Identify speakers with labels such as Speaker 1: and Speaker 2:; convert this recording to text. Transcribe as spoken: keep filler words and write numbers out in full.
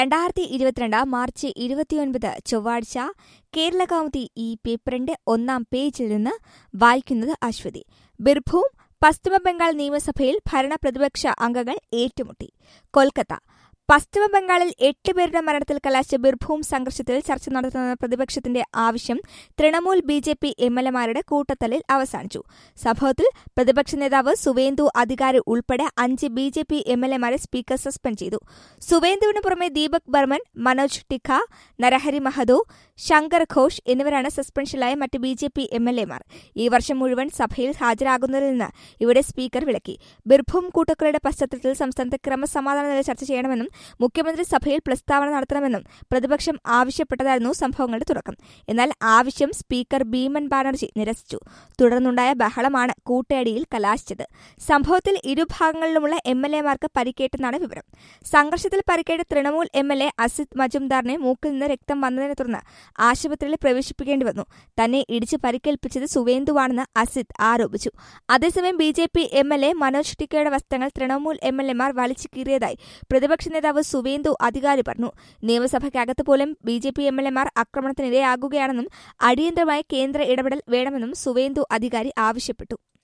Speaker 1: രണ്ടായിരത്തി ഇരുപത്തിരണ്ട് മാർച്ച് ഇരുപത്തിയൊൻപത് ചൊവ്വാഴ്ച കേരളകൗമുദി ഈ പേപ്പറിന്റെ ഒന്നാം പേജിൽ നിന്ന് വായിക്കുന്നത് അശ്വതി. ബിർഭൂം പശ്ചിമബംഗാൾ നിയമസഭയിൽ ഭരണ പ്രതിപക്ഷ അംഗങ്ങൾ ഏറ്റുമുട്ടി. കൊൽക്കത്ത. പശ്ചിമബംഗാളിൽ എട്ട് പേരുടെ മരണത്തിൽ കലാശിച്ച ബിർഭൂം സംഘർഷത്തിൽ ചർച്ച നടത്തുന്ന പ്രതിപക്ഷത്തിന്റെ ആവശ്യം Trinamool B J P M L എമാരുടെ കൂട്ടത്തല്ലിൽ അവസാനിച്ചു. സംഭവത്തിൽ പ്രതിപക്ഷ നേതാവ് സുവേന്ദു അധികാരി ഉൾപ്പെടെ അഞ്ച് B J P M L എമാരെ സ്പീക്കർ സസ്പെൻഡ് ചെയ്തു. സുവേന്ദുവിന് പുറമെ ദീപക് ബർമൻ, മനോജ് ടിഖ, നരഹരി മഹതോ, ശങ്കർ ഘോഷ് എന്നിവരാണ് സസ്പെൻഷനിലായ മറ്റ് B J P M L എമാർ. ഈ വർഷം മുഴുവൻ സഭയിൽ ഹാജരാകുന്നതിൽ നിന്ന് ഇവിടെ സ്പീക്കർ വിലക്കി. ബിർഭൂം കൂട്ടക്കൊലയുടെ പശ്ചാത്തലത്തിൽ സംസ്ഥാനത്തെ ക്രമസമാധാന നില ചർച്ച ചെയ്യണമെന്നും മുഖ്യമന്ത്രി സഭയിൽ പ്രസ്താവന നടത്തണമെന്നും പ്രതിപക്ഷം ആവശ്യപ്പെട്ടതായിരുന്നു സംഭവങ്ങളുടെ തുടക്കം. എന്നാൽ ആവശ്യം സ്പീക്കർ ഭീമൻ ബാനർജി നിരസിച്ചു. തുടർന്നുണ്ടായ ബഹളമാണ് കൂട്ടയടിയിൽ കലാശിച്ചത്. സംഭവത്തിൽ ഇരുഭാഗങ്ങളിലുമുള്ള എം എൽ എമാർക്ക് പരിക്കേറ്റെന്നാണ് വിവരം. സംഘർഷത്തിൽ പരിക്കേറ്റ Trinamool M L A Asit മജുംദാറിനെ മൂക്കിൽ നിന്ന് രക്തം വന്നതിനെ തുടർന്ന് ആശുപത്രിയിൽ പ്രവേശിപ്പിക്കേണ്ടി വന്നു. തന്നെ ഇടിച്ച് പരിക്കേൽപ്പിച്ചത് സുവേന്ദുവാണെന്ന് അസിത് ആരോപിച്ചു. അതേസമയം B J P M L A Manoj ടിക്കയുടെ വസ്ത്രങ്ങൾ തൃണമൂൽ എം എൽ എമാർ വലിച്ചു കീറിയതായി പ്രതിപക്ഷ നേതാവ് സുവേന്ദു അധികാരി പറഞ്ഞു. നിയമസഭയ്ക്കകത്ത് പോലും B J P M L എമാർ ആക്രമണത്തിനിരയാകുകയാണെന്നും അടിയന്തരമായ കേന്ദ്ര ഇടപെടൽ വേണമെന്നും സുവേന്ദു അധികാരി ആവശ്യപ്പെട്ടു.